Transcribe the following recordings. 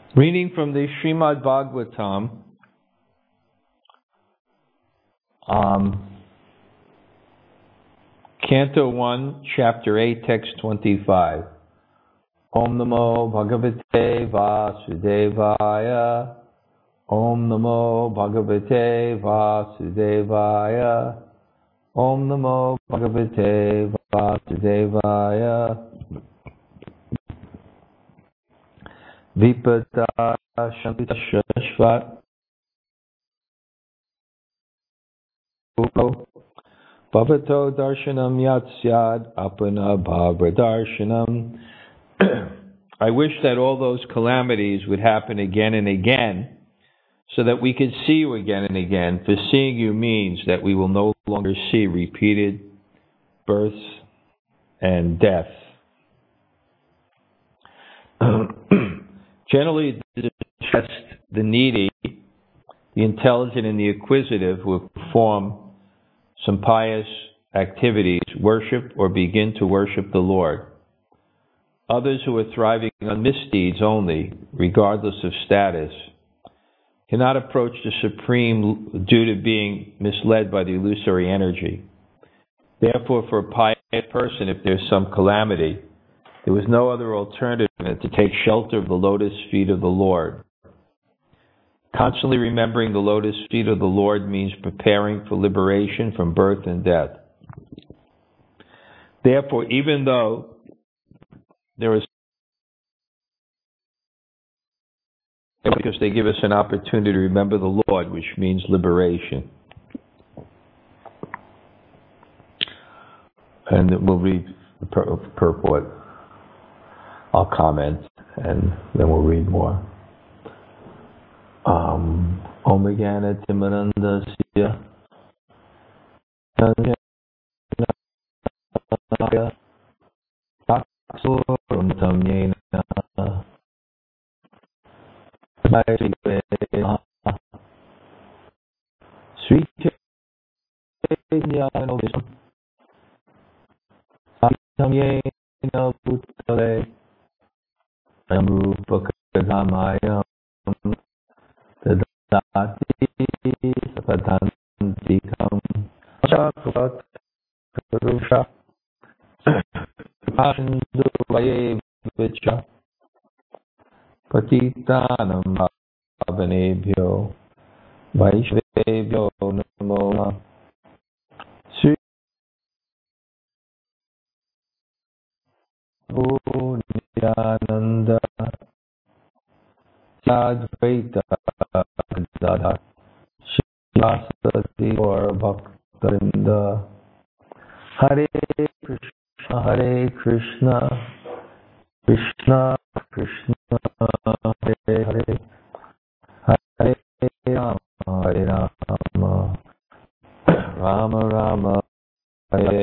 Reading from the Srimad Bhagavatam, Canto 1, Chapter 8, Text 25. Om Namo Bhagavate Vasudevaya. Om Namo Bhagavate Vasudevaya. Om Namo Bhagavate Vasudevaya. Vipata Shantita Shashvat Bhavato Darshanam Yatsyad Apana Bhavra Darshanam. I wish that all those calamities would happen again and again, so that we could see you again and again. For seeing you means that we will no longer see repeated births and death. Generally, to test the needy, the intelligent, and the acquisitive will perform some pious activities, worship or begin to worship the Lord. Others who are thriving on misdeeds only, regardless of status, cannot approach the Supreme due to being misled by the illusory energy. Therefore, for a pious person, if there's some calamity, there was no other alternative than to take shelter of the lotus feet of the Lord. Constantly remembering the lotus feet of the Lord means preparing for liberation from birth and death. Therefore, even though there is, because they give us an opportunity to remember the Lord, which means liberation. And we'll read the purport. I'll comment, and then we'll read more. Om Gana Timanandasya Taksurum Tamyena Sri Chaitanya Tamyena Bhutale Amrupa Kadhamayam Tadati Sapadantikam Chakravat Karusha Pashinduvaye Vicha Patitanam Bhavanebhyo Vaishvebhyo Namo Sri Nityananda Advaita Gadadhar Shivasati or Bhaktarinda Hare Krishna Krishna Krishna Hare Hare Hare Rama Rama Rama Hare.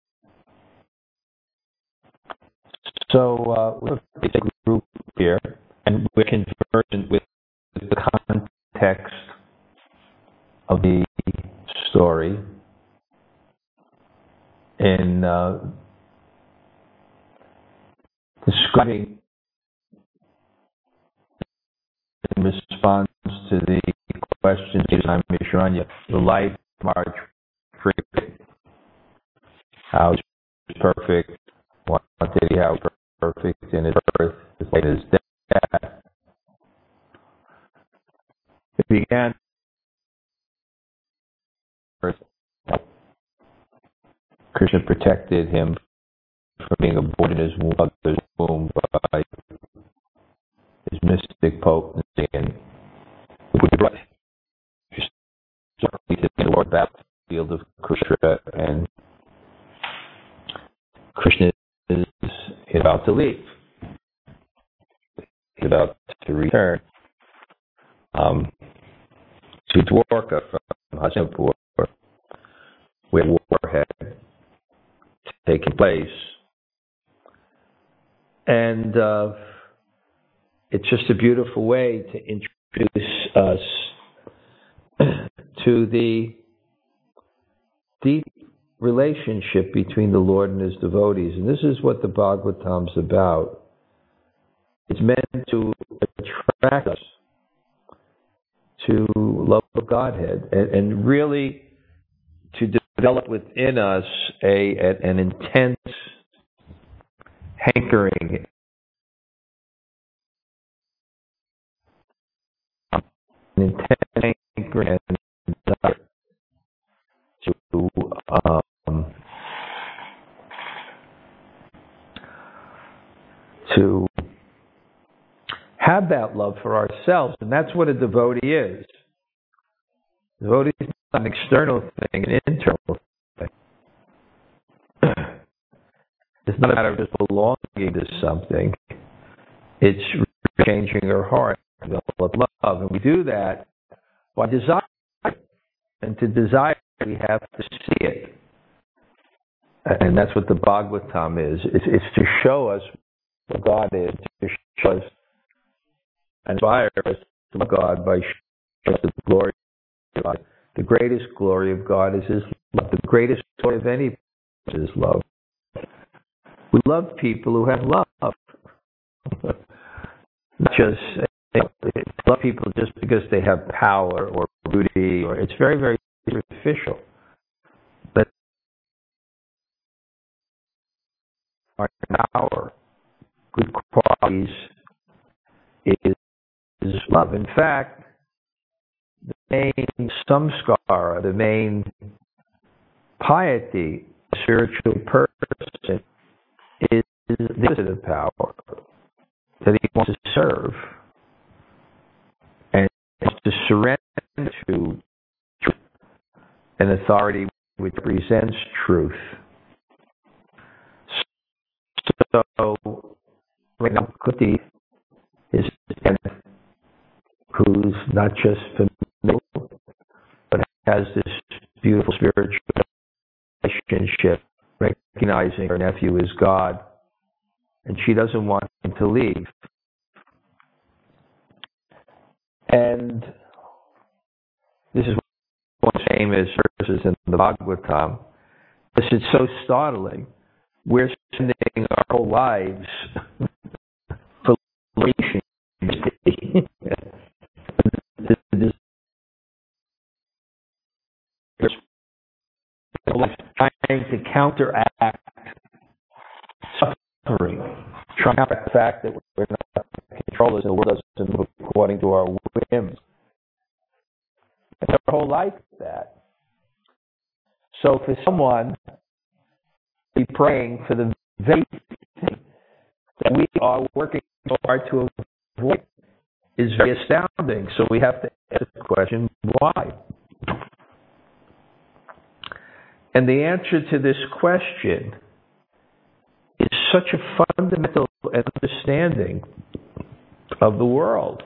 So we're a basic group here, and we're conversant with the context of the story in describing in response to the questions of Mishranya, the life March Frequent, how is perfect, what did he have perfect in his birth, his life, his death. It began first. Krishna protected him from being born in his mother's womb by his mystic potency, and we brought to the Lord battlefield of Krishna, and Krishna is about to leave. He's about to return to Dwarka from Hastinapur, where war had taken place. And it's just a beautiful way to introduce us to the deep relationship between the Lord and his devotees. And this is what the Bhagavatam's about. It's meant to attract attract us to love of Godhead and really to develop within us an intense hankering, and desire to have that love for ourselves, and that's what a devotee is. A devotee is not an external thing, an internal thing. It's not a matter of just belonging to something. It's changing our heart, develop love, and we do that by desire. And to desire, we have to see it, and that's what the Bhagavatam is. It's to show us what God is, to show us and inspire us to love God by showing us the glory of God. The greatest glory of God is His love. The greatest glory of any is His love. We love people who have love. Not just love people just because they have power or beauty, or it's very, very superficial. But our power, good qualities, is love. In fact, the main samskara, the main piety, spiritual person, is the opposite of power, that he wants to serve and to surrender to truth, an authority which presents truth. So, right now, Kuti is who's not just familiar, but has this beautiful spiritual relationship, recognizing her nephew is God, and she doesn't want him to leave. And this is one of the famous verses in the Bhagavatam, because it's so startling. We're spending our whole lives for relationship. Trying to counteract suffering, trying to counteract the fact that we're not controllers and the world doesn't move according to our whims. And our whole life is that. So for someone to be praying for the very thing that we are working so hard to avoid is very astounding. So we have to ask the question, why? And the answer to this question is such a fundamental understanding of the world.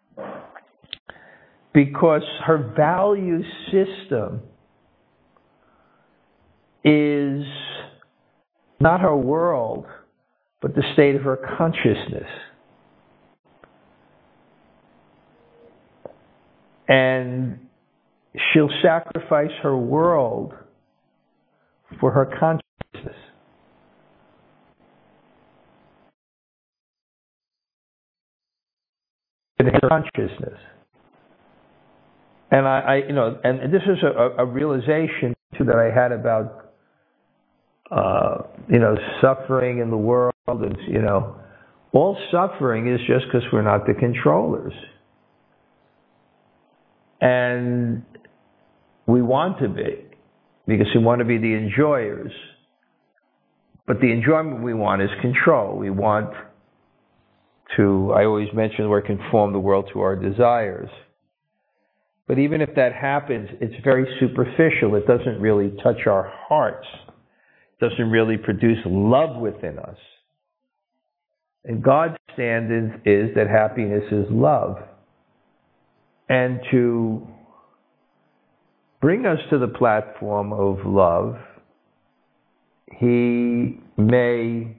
Because her value system is not her world, but the state of her consciousness. And she'll sacrifice her world for her consciousness. And her consciousness. And and this is a realization too that I had about, suffering in the world. And, all suffering is just because we're not the controllers. And we want to be, because we want to be the enjoyers. But the enjoyment we want is control. We want to, I always mention the word conform the world to our desires. But even if that happens, it's very superficial. It doesn't really touch our hearts. It doesn't really produce love within us. And God's standard is that happiness is love. And to bring us to the platform of love, He may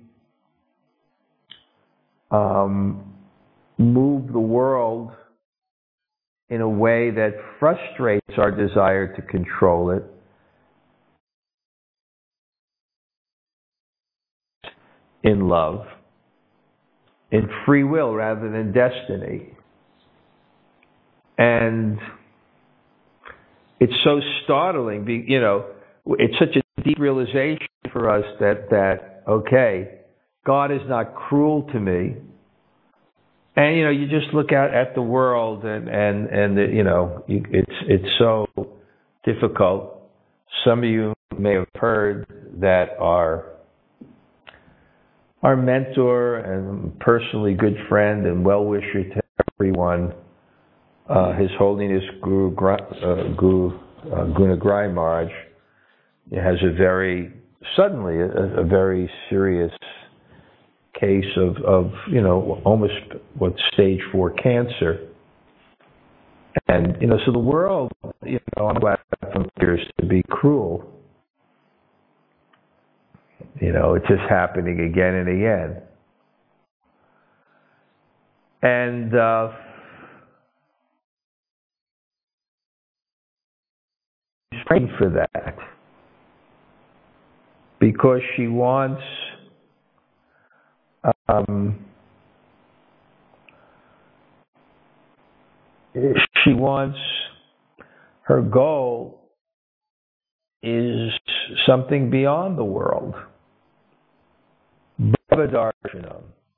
move the world in a way that frustrates our desire to control it, in love, in free will rather than destiny. And it's so startling, it's such a deep realization for us that okay, God is not cruel to me. And, you just look out at the world and it's so difficult. Some of you may have heard that our mentor and personally good friend and well-wisher to everyone, His Holiness Guru Gunagraj Maharaj, has a very serious case of almost stage 4 cancer. And, so the world, I'm glad appears to be cruel. It's just happening again and again. And she's praying for that because she wants her goal is something beyond the world. Bhava-darshanam.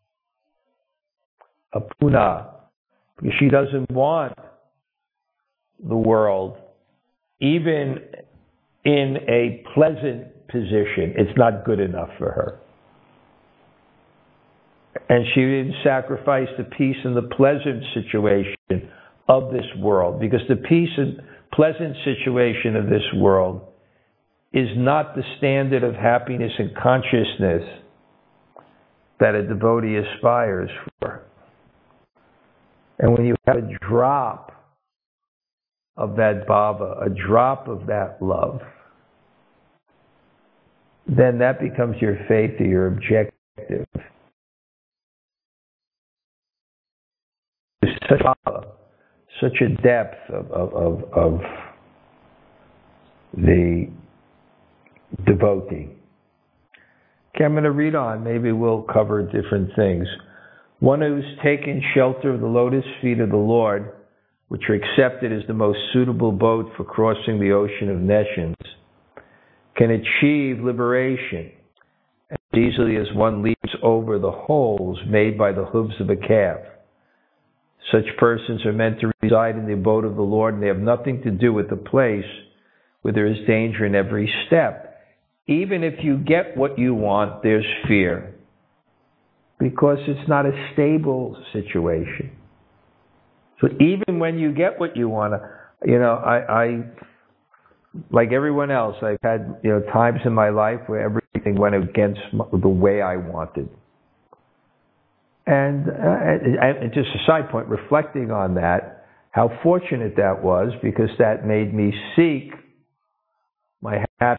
Apuna. Because she doesn't want the world, even in a pleasant position. It's not good enough for her. And she didn't sacrifice the peace and the pleasant situation of this world, because the peace and pleasant situation of this world is not the standard of happiness and consciousness that a devotee aspires for. And when you have a drop of that bhava, a drop of that love, then that becomes your faith or your objective. Such a depth of the devotee. Okay, I'm going to read on. Maybe we'll cover different things. One who's taken shelter of the lotus feet of the Lord, which are accepted as the most suitable boat for crossing the ocean of nations, can achieve liberation as easily as one leaps over the holes made by the hooves of a calf. Such persons are meant to reside in the abode of the Lord, and they have nothing to do with the place where there is danger in every step. Even if you get what you want, there's fear, because it's not a stable situation. So even when you get what you want, I like everyone else, I've had times in my life where everything went against the way I wanted. And just a side point, reflecting on that, how fortunate that was, because that made me seek my happiness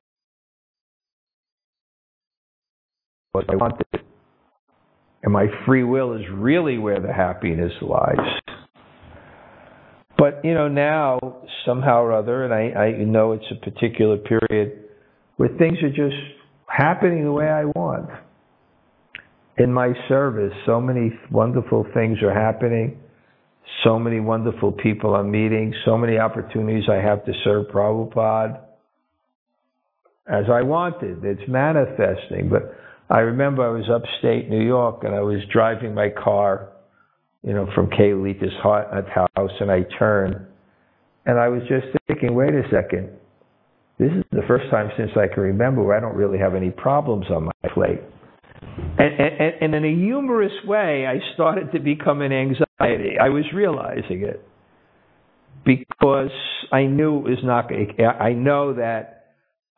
what I wanted. And my free will is really where the happiness lies. But, now, somehow or other, and I know it's a particular period where things are just happening the way I want. In my service, so many wonderful things are happening. So many wonderful people I'm meeting. So many opportunities I have to serve Prabhupada as I wanted. It's manifesting. But I remember I was upstate New York, and I was driving my car, from Kay Lita's house, and I turned, and I was just thinking, wait a second. This is the first time since I can remember where I don't really have any problems on my plate. And in a humorous way, I started to become an anxiety. I was realizing it because I knew it was not. I know that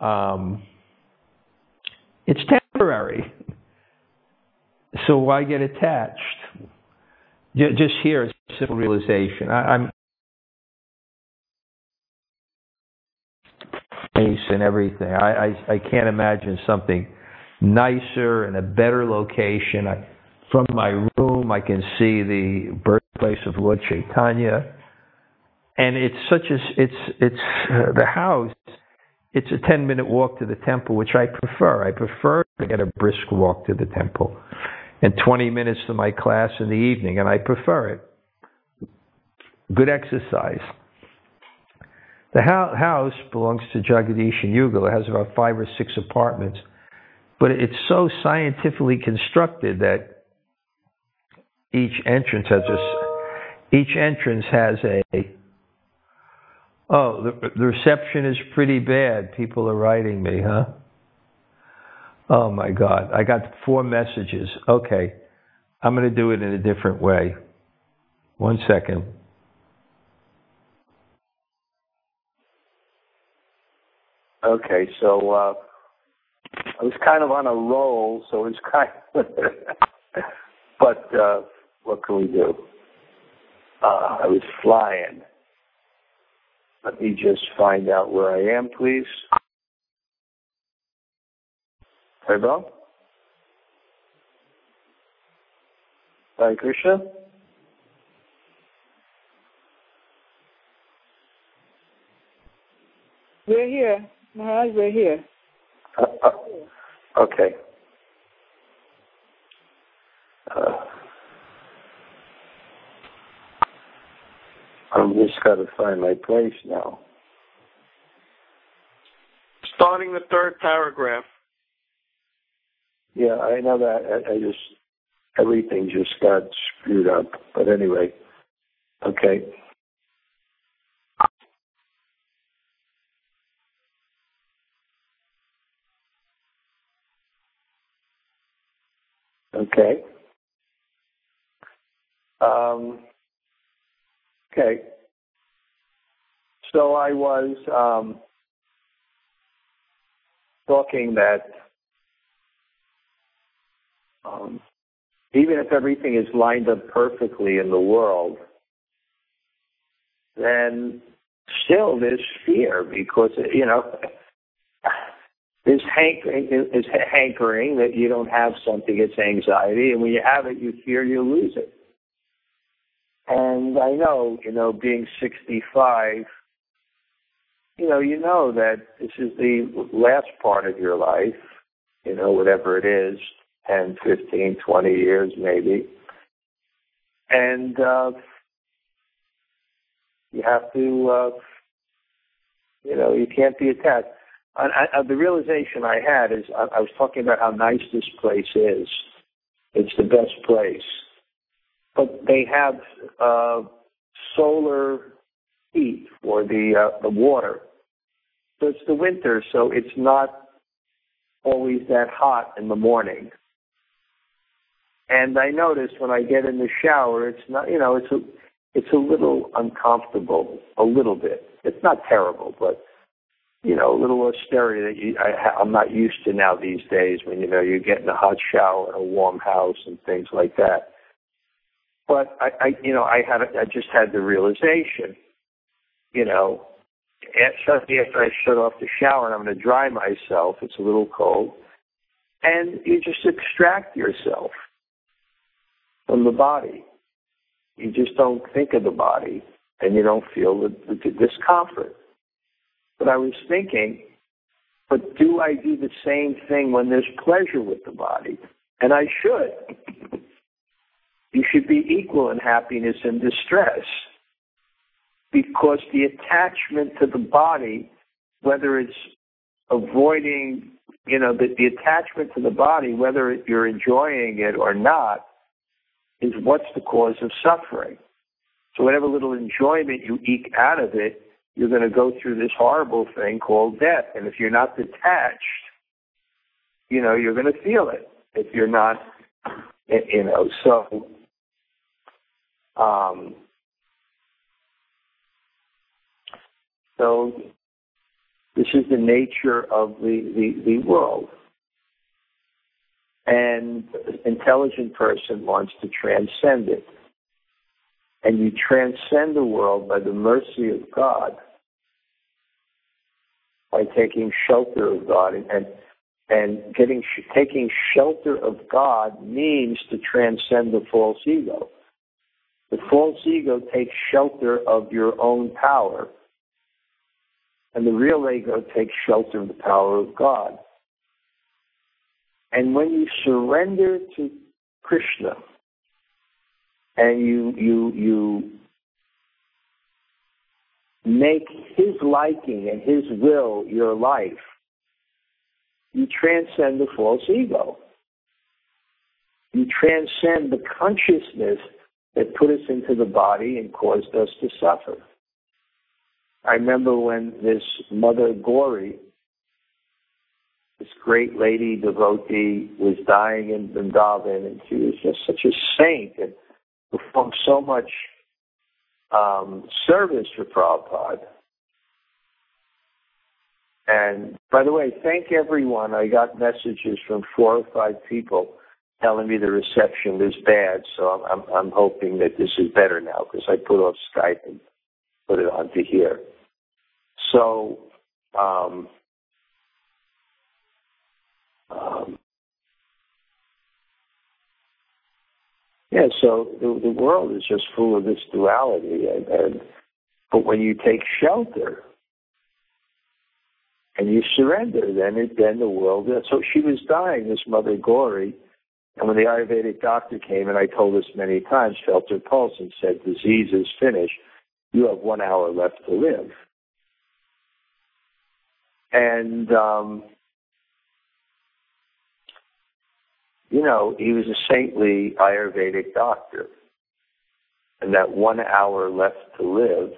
it's temporary. So why get attached? Just here, it's a simple realization. I'm and everything. I can't imagine something nicer and a better location. From my room, I can see the birthplace of Lord Chaitanya, and it's the house. It's a 10-minute walk to the temple, which I prefer. I prefer to get a brisk walk to the temple, and 20 minutes to my class in the evening, and I prefer it. good exercise. The house belongs to Jagadish and Yugal. It has about 5 or 6 apartments, but it's so scientifically constructed that each entrance has a. Oh, the reception is pretty bad. People are writing me, huh? Oh my God, I got 4 messages. Okay, I'm going to do it in a different way. 1 second. Okay, so I was kind of on a roll, so it's kind of, but what can we do? I was flying. Let me just find out where I am, please. Hello? Hare Krishna? We're here. Maharaj, we're here. Okay. I'm just got to find my place now. Starting the 3rd paragraph. Yeah, I know that. Everything just got screwed up. But anyway, okay. Okay. Okay. So I was talking that even if everything is lined up perfectly in the world, then still there's fear because, there's hankering that you don't have something, it's anxiety, and when you have it, you fear you'll lose it. And I know, being 65, you know that this is the last part of your life, whatever it is, 10, 15, 20 years maybe. And you have to, you can't be attached. The realization I had is I was talking about how nice this place is. It's the best place. But they have solar heat for the water. So it's the winter, so it's not always that hot in the morning. And I notice when I get in the shower, it's not, it's a little uncomfortable, a little bit. It's not terrible, but, a little austerity that I'm not used to now these days when, you get in a hot shower in a warm house and things like that. But I just had the realization, suddenly after I shut off the shower and I'm going to dry myself, it's a little cold, and you just extract yourself from the body. You just don't think of the body, and you don't feel the discomfort. But I was thinking, but do I do the same thing when there's pleasure with the body? And I should. You should be equal in happiness and distress, because the attachment to the body, whether it's avoiding, the attachment to the body, whether you're enjoying it or not, is what's the cause of suffering. So whatever little enjoyment you eke out of it, you're going to go through this horrible thing called death. And if you're not detached, you're going to feel it. If you're not, so... So this is the nature of the world. And an intelligent person wants to transcend it. And you transcend the world by the mercy of God, by taking shelter of God. And taking shelter of God means to transcend the false ego. The false ego takes shelter of your own power, and the real ego takes shelter of the power of God. And when you surrender to Krishna, and you make his liking and his will your life, you transcend the false ego. You transcend the consciousness that put us into the body and caused us to suffer. I remember when this Mother Gauri, this great lady devotee, was dying in Vrindavan, and she was just such a saint and performed so much service for Prabhupada. And by the way, thank everyone. I got messages from 4 or 5 people telling me the reception was bad, so I'm hoping that this is better now, because I put off Skype and put it onto here. So, so the world is just full of this duality, but when you take shelter and you surrender, then the world. So she was dying, this Mother Gauri, and when the Ayurvedic doctor came, and I told this many times, felt her pulse and said, "Disease is finished. You have 1 hour left to live." And he was a saintly Ayurvedic doctor. And that 1 hour left to live,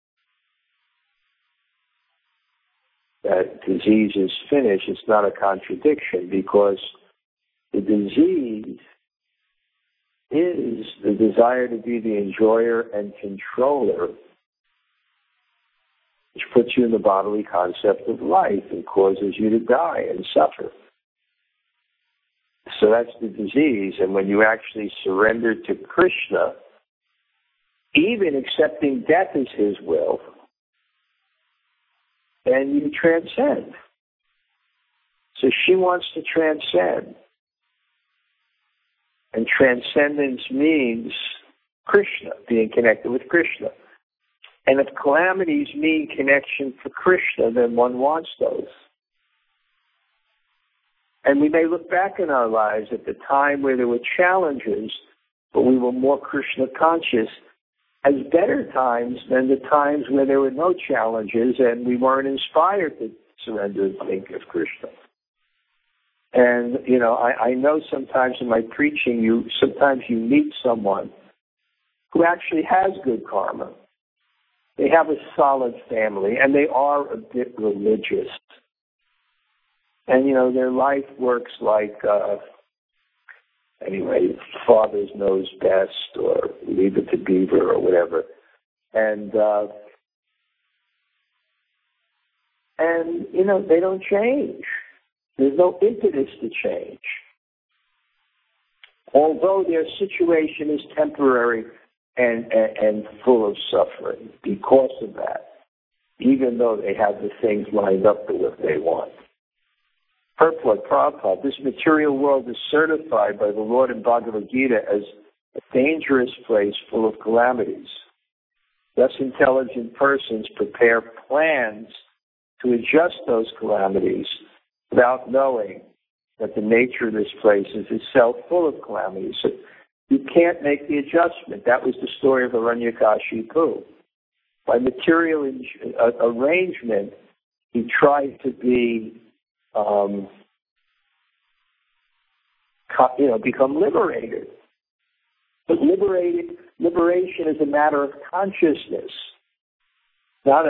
that disease is finished, it's not a contradiction, because the disease is the desire to be the enjoyer and controller, which puts you in the bodily concept of life and causes you to die and suffer. So that's the disease. And when you actually surrender to Krishna, even accepting death as his will, then you transcend. So she wants to transcend. And transcendence means Krishna, being connected with Krishna. And if calamities mean connection to Krishna, then one wants those. And we may look back in our lives at the time where there were challenges, but we were more Krishna conscious, as better times than the times where there were no challenges and we weren't inspired to surrender and think of Krishna. And, I know sometimes in my preaching, sometimes you meet someone who actually has good karma. They have a solid family, and they are a bit religious. And, their life works like, father's knows best, or leave it to Beaver, or whatever. And they don't change. There's no impetus to change. Although their situation is temporary and full of suffering because of that, even though they have the things lined up to what they want. Purport, Prabhupada, this material world is certified by the Lord in Bhagavad Gita as a dangerous place full of calamities. Thus, intelligent persons prepare plans to adjust those calamities without knowing that the nature of this place is itself full of calamities. So you can't make the adjustment. That was the story of Hiranyakashipu. By material arrangement, he tried to be, become liberated. But liberation is a matter of consciousness, not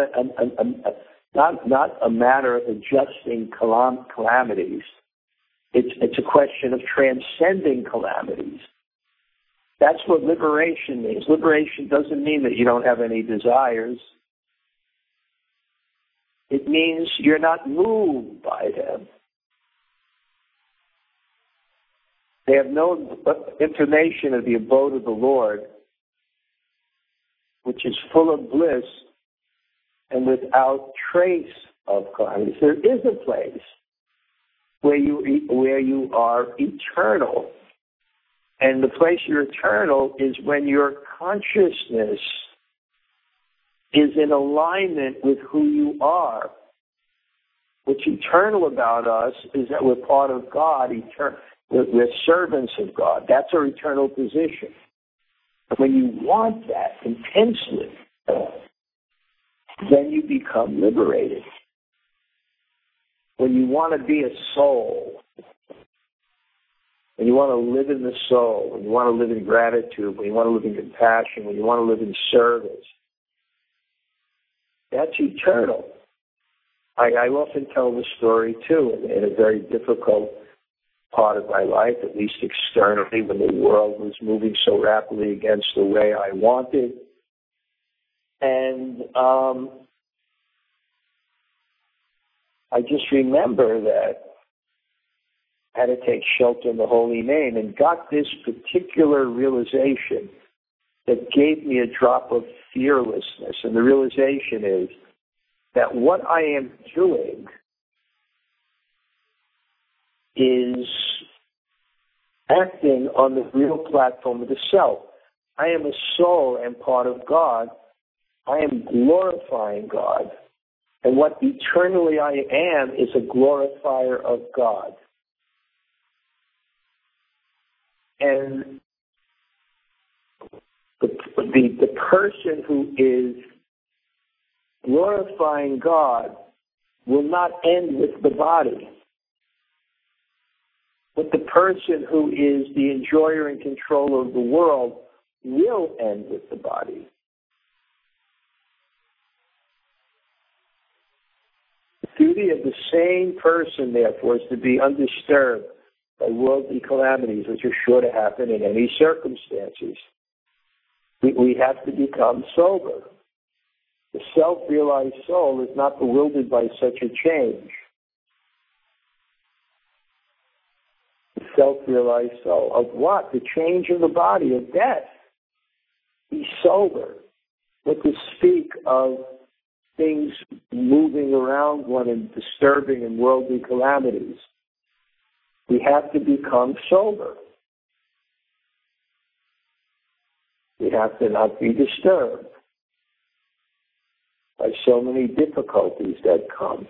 a matter of adjusting calamities. It's a question of transcending calamities. That's what liberation means. Liberation doesn't mean that you don't have any desires. It means you're not moved by them. They have no information of the abode of the Lord, which is full of bliss and without trace of calamities. There is a place where you are eternal. And the place you're eternal is when your consciousness is in alignment with who you are. What's eternal about us is that we're part of God, we're servants of God. That's our eternal position. And when you want that intensely, then you become liberated. When you want to be a soul, when you want to live in the soul, when you want to live in gratitude, when you want to live in compassion, when you want to live in service, that's eternal. I often tell the story, too, in a very difficult part of my life, at least externally, when the world was moving so rapidly against the way I wanted. And I just remember that I had to take shelter in the holy name and got this particular realization that gave me a drop of fearlessness. And the realization is that what I am doing is acting on the real platform of the self. I am a soul and part of God. I am glorifying God. And what eternally I am is a glorifier of God. And the person who is glorifying God will not end with the body. But the person who is the enjoyer and controller of the world will end with the body. The duty of the same person, therefore, is to be undisturbed by worldly calamities, which are sure to happen in any circumstances. We have to become sober. The self-realized soul is not bewildered by such a change. The self-realized soul of what? The change of the body, of death. Be sober. But to speak of things moving around one and disturbing and worldly calamities, we have to become sober. We have to not be disturbed by so many difficulties that come,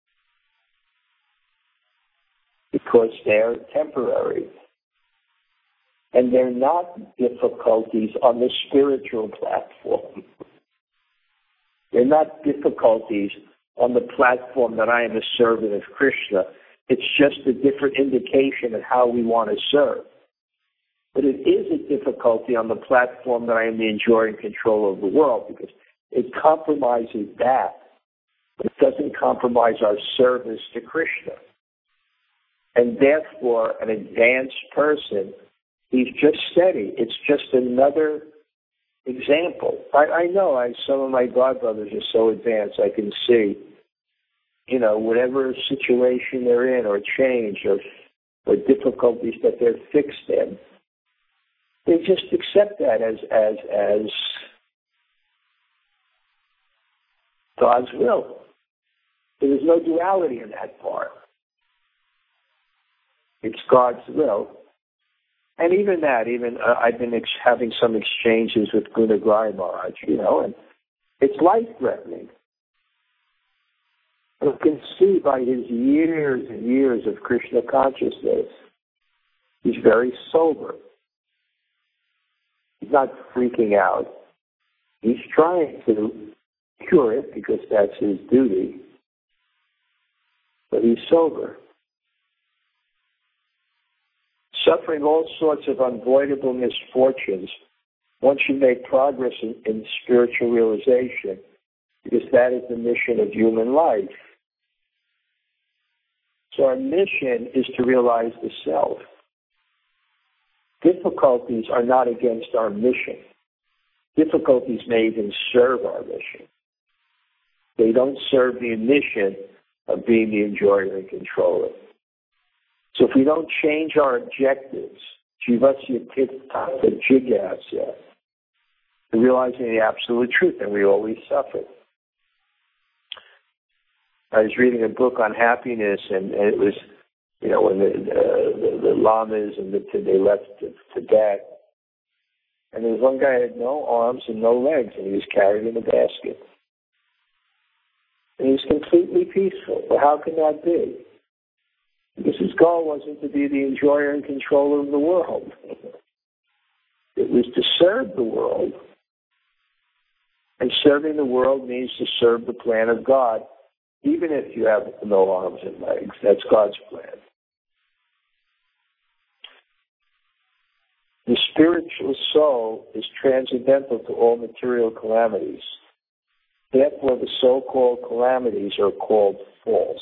because they're temporary. And they're not difficulties on the spiritual platform. They're not difficulties on the platform that I am a servant of Krishna. It's just a different indication of how we want to serve. But it is a difficulty on the platform that I am the enjoyer and control of the world, because it compromises that, but it doesn't compromise our service to Krishna. And therefore, an advanced person, he's just steady. It's just another example. I know some of my godbrothers are so advanced, I can see, whatever situation they're in or change or difficulties that they're fixed in, they just accept that as God's will. There is no duality in that part. It's God's will. And even that, I've been having some exchanges with Gunagrai Maharaj, and it's life-threatening. You can see by his years and years of Krishna consciousness, he's very sober. He's not freaking out. He's trying to cure it because that's his duty, but he's sober. Suffering all sorts of unavoidable misfortunes, one should make progress in spiritual realization, because that is the mission of human life. So our mission is to realize the self. Difficulties are not against our mission. Difficulties may even serve our mission. They don't serve the mission of being the enjoyer and controller. So if we don't change our objectives, jivasya tittha jigyasya, to realizing the absolute truth, then we always suffer. I was reading a book on happiness, and it was, when the lamas and they left Tibet, and there was one guy who had no arms and no legs, and he was carried in a basket. And he was completely peaceful. Well, how can that be? Because his goal wasn't to be the enjoyer and controller of the world. It was to serve the world. And serving the world means to serve the plan of God, even if you have no arms and legs. That's God's plan. The spiritual soul is transcendental to all material calamities. Therefore, the so-called calamities are called false.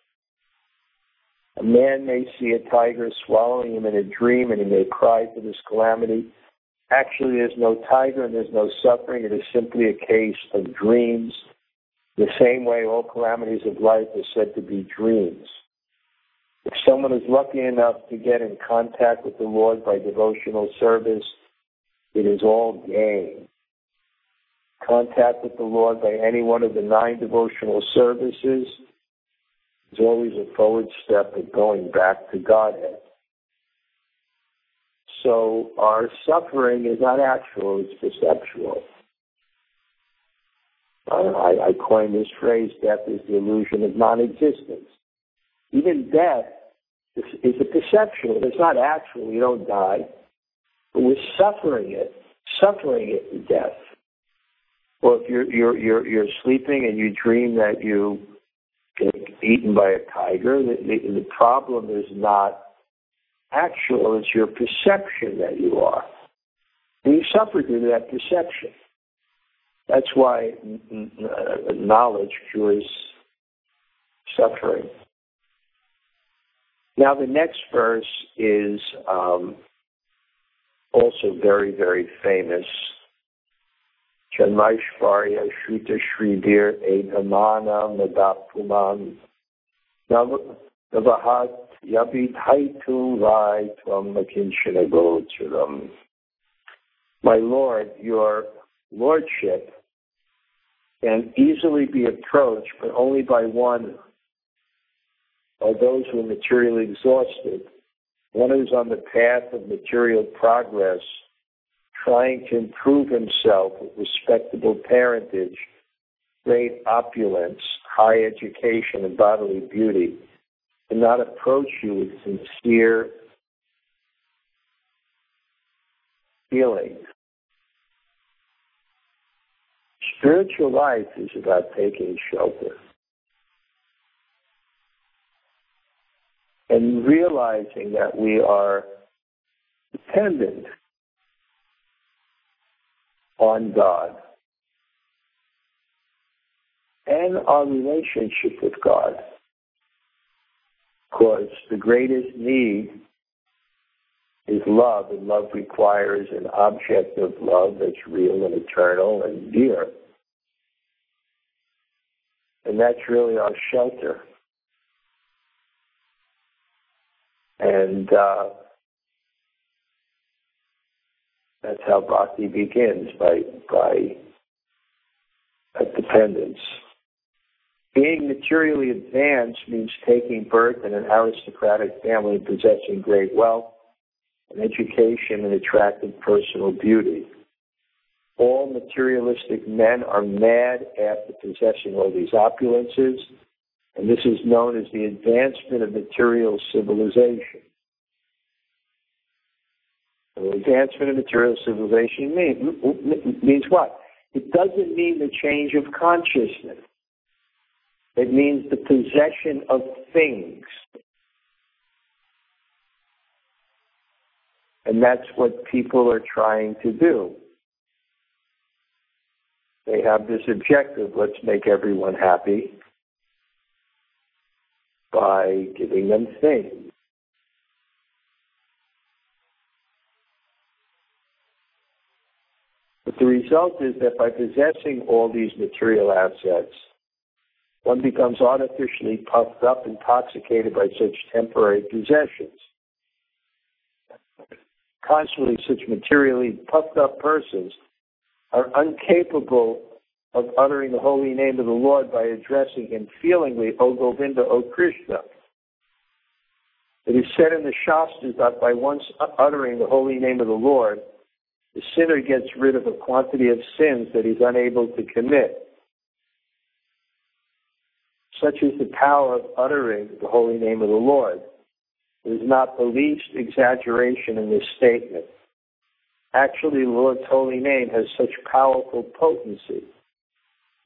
A man may see a tiger swallowing him in a dream, and he may cry for this calamity. Actually, there's no tiger and there's no suffering. It is simply a case of dreams. The same way all calamities of life are said to be dreams. If someone is lucky enough to get in contact with the Lord by devotional service, it is all gain. Contact with the Lord by any one of the 9 devotional services is always a forward step of going back to Godhead. So our suffering is not actual, it's perceptual. I coined this phrase, death is the illusion of non-existence. Even death is a perceptual. It's not actual. You don't die. But we're suffering it to death. Or if you're sleeping and you dream that you get eaten by a tiger, the problem is not actual. It's your perception that you are. And you suffer through that perception. That's why knowledge cures suffering. Now the next verse is also very, very famous. Janmaishvarya Shruta Shridir Edhamana Madapuman Navahat Yabit Haitu Vai Tvam Makinshanagochuram. My Lord, your lordship can easily be approached, but only by one or those who are materially exhausted, one who's on the path of material progress, trying to improve himself with respectable parentage, great opulence, high education, and bodily beauty, and not approach you with sincere feelings. Spiritual life is about taking shelter and realizing that we are dependent on God and our relationship with God. Because the greatest need is love, and love requires an object of love that's real and eternal and dear. And that's really our shelter. And that's how bhakti begins, by dependence. Being materially advanced means taking birth in an aristocratic family and possessing great wealth, and education, and attractive personal beauty. All materialistic men are mad after possessing all these opulences, and this is known as the advancement of material civilization. The advancement of material civilization means what? It doesn't mean the change of consciousness. It means the possession of things. And that's what people are trying to do. They have this objective, let's make everyone happy by giving them things. But the result is that by possessing all these material assets, one becomes artificially puffed up, intoxicated by such temporary possessions. Constantly, such materially puffed up persons are incapable of uttering the holy name of the Lord by addressing him feelingly, O Govinda, O Krishna. It is said in the Shastras that by once uttering the holy name of the Lord, the sinner gets rid of a quantity of sins that he's unable to commit. Such is the power of uttering the holy name of the Lord. There is not the least exaggeration in this statement. Actually, the Lord's holy name has such powerful potency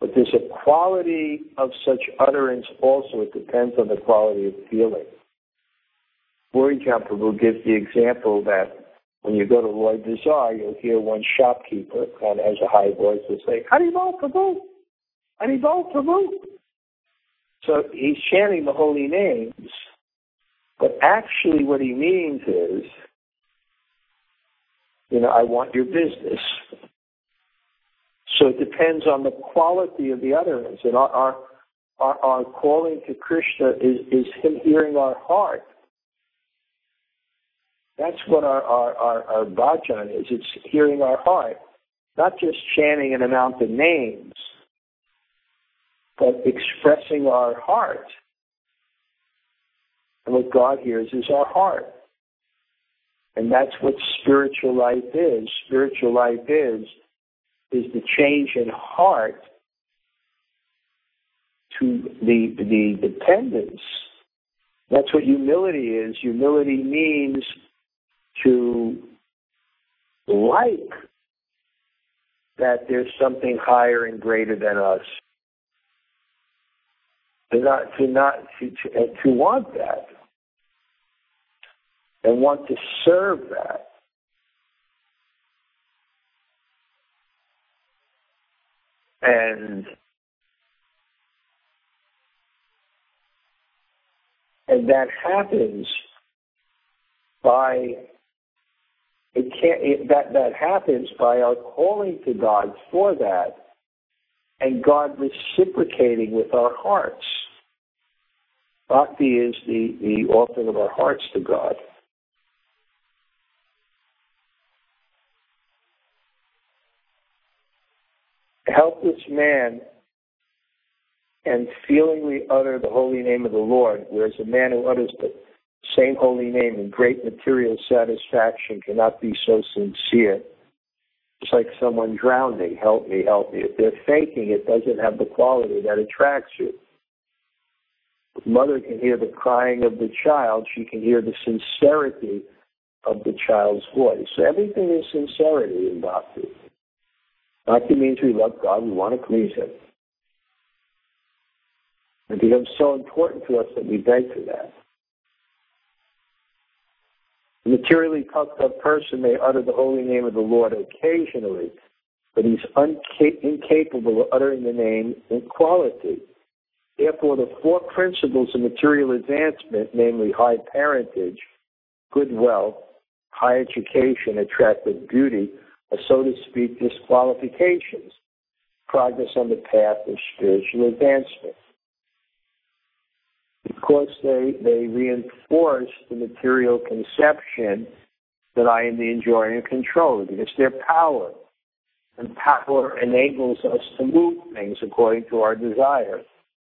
But there's a quality of such utterance also. It depends on the quality of feeling. Buri Prabhu gives the example that when you go to Roy Bazaar, you'll hear one shopkeeper kind of has a high voice and say, Haribol Prabhu, Haribol Prabhu. So he's chanting the holy names, but actually what he means is, I want your business. So it depends on the quality of the utterance. And our calling to Krishna is him hearing our heart. That's what our bhajan is. It's hearing our heart. Not just chanting an amount of names, but expressing our heart. And what God hears is our heart. And that's what spiritual life is. Spiritual life is the change in heart to the dependence. That's what humility is. Humility means to like that there's something higher and greater than us. To want that and want to serve that. And that happens by that happens by our calling to God for that, and God reciprocating with our hearts. Bhakti is the offering of our hearts to God. A helpless man can feelingly utter the holy name of the Lord, whereas a man who utters the same holy name in great material satisfaction cannot be so sincere. It's like someone drowning, help me, help me. If they're faking, it doesn't have the quality that attracts you. The mother can hear the crying of the child. She can hear the sincerity of the child's voice. So everything is sincerity in Bhakti. Bhakti means we love God, we want to please Him. It becomes so important to us that we beg for that. A materially puffed up person may utter the holy name of the Lord occasionally, but he's incapable of uttering the name in quality. Therefore, the four principles of material advancement, namely high parentage, good wealth, high education, attractive beauty, are, so to speak, disqualifications, progress on the path of spiritual advancement. Because they reinforce the material conception that I am the enjoyer and controller, because they're power. And power enables us to move things according to our desires.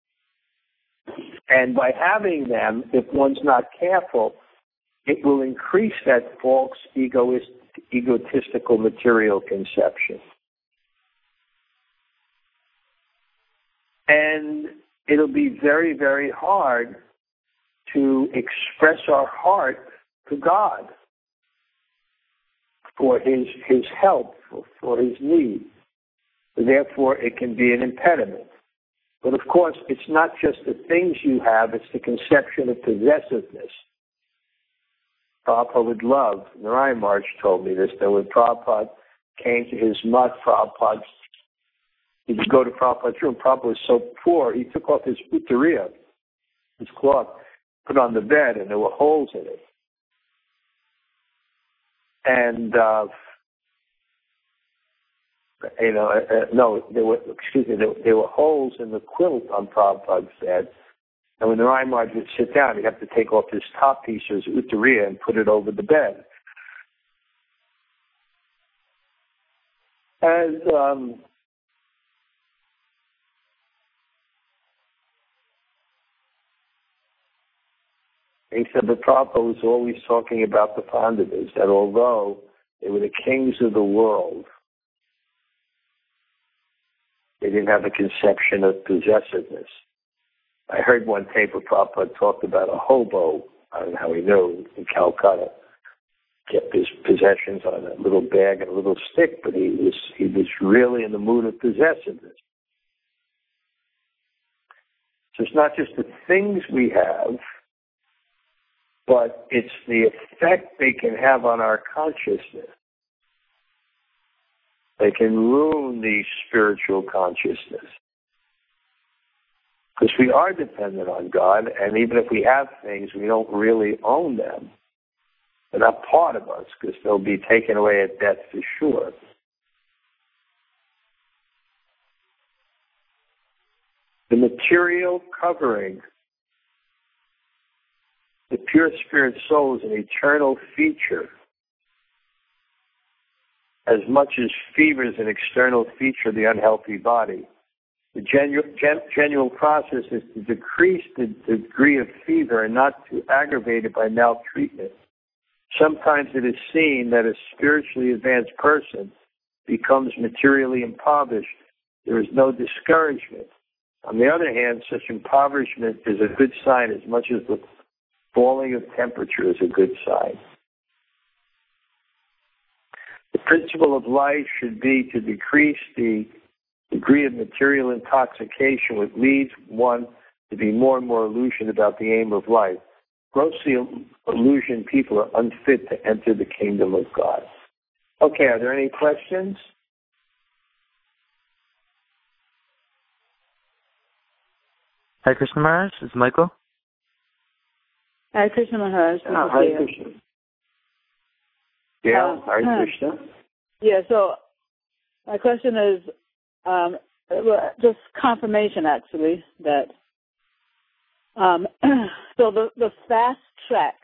And by having them, if one's not careful, it will increase that false egotistical material conception. And it'll be very, very hard to express our heart to God for His help, for His need. Therefore, it can be an impediment. But of course, it's not just the things you have, it's the conception of possessiveness. Prabhupada would love, Narayan Maharaj told me this, that when Prabhupada came to his mutt, he would go to Prabhupada's room. Prabhupada was so poor, he took off his uttariya, his cloth, put on the bed, and there were holes in it. And, there were holes in the quilt on Prabhupada's bed. And when Narayan Maharaj would sit down, he'd have to take off his top piece of his uttariya and put it over the bed. And he said that Prabhupada was always talking about the Pandavas, that although they were the kings of the world, they didn't have a conception of possessiveness. I heard one tape where Prabhupada talked about a hobo, I don't know how he knew, in Calcutta, kept his possessions on a little bag and a little stick, but he was really in the mood of possessiveness. So it's not just the things we have, but it's the effect they can have on our consciousness. They can ruin the spiritual consciousness. Because we are dependent on God, and even if we have things, we don't really own them. They're not part of us, because they'll be taken away at death for sure. The material covering the pure spirit soul is an eternal feature, as much as fever is an external feature of the unhealthy body. The genuine process is to decrease the degree of fever and not to aggravate it by maltreatment. Sometimes it is seen that a spiritually advanced person becomes materially impoverished. There is no discouragement. On the other hand, such impoverishment is a good sign as much as the falling of temperature is a good sign. The principle of life should be to decrease the degree of material intoxication, which leads one to be more and more illusioned about the aim of life. Grossly illusioned people are unfit to enter the kingdom of God. Okay, are there any questions? Hi, Krishna Maharaj. This is Michael. Hi, Krishna Maharaj. Hi, Krishna. Yeah, Hi, Krishna. Yeah, so my question is just confirmation, actually, that so the fast track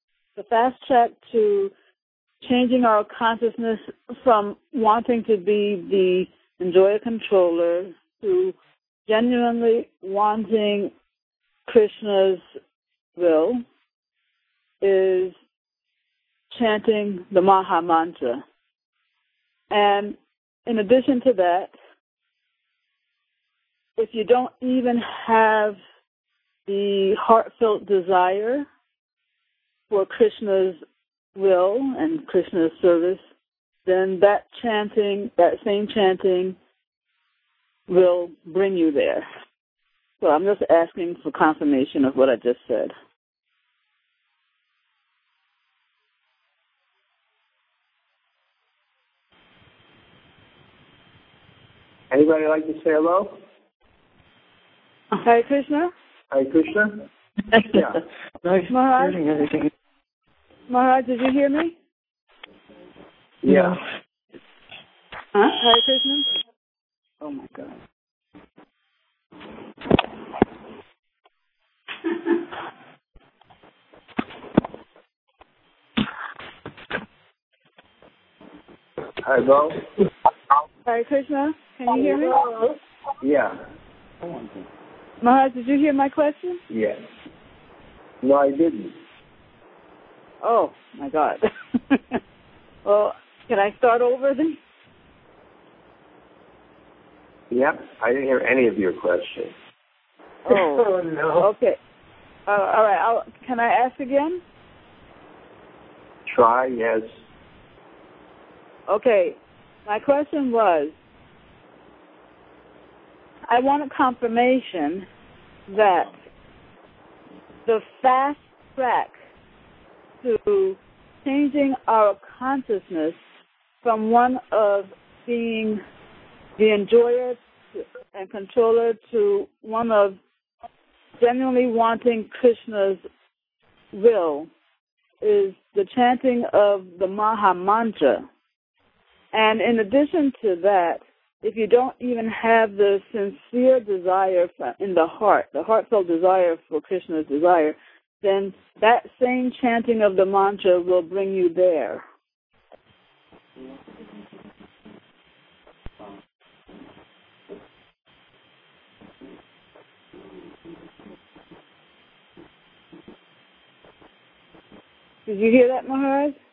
to changing our consciousness from wanting to be the enjoyer controller to genuinely wanting Krishna's will is chanting the Maha Mantra. And in addition to that, if you don't even have the heartfelt desire for Krishna's will and Krishna's service, then that same chanting will bring you there. So I'm just asking for confirmation of what I just said. Anybody like to say hello? Hare Krishna? Hare Krishna? Yeah. Maharaj? Maharaj, did you hear me? Yeah. Huh? Hare Krishna? Oh my God. Hello? Hare Krishna, can you hear me? Yeah. Maharaj, did you hear my question? Yes. No, I didn't. Oh, my God. Well, can I start over then? Yep, I didn't hear any of your questions. Oh, no. Okay. All right, can I ask again? Try, yes. Okay. My question was, I want a confirmation that the fast track to changing our consciousness from one of being the enjoyer and controller to one of genuinely wanting Krishna's will is the chanting of the Maha Mantra. And in addition to that, if you don't even have the sincere desire in the heartfelt desire for Krishna's desire, then that same chanting of the mantra will bring you there. Did you hear that, Maharaj?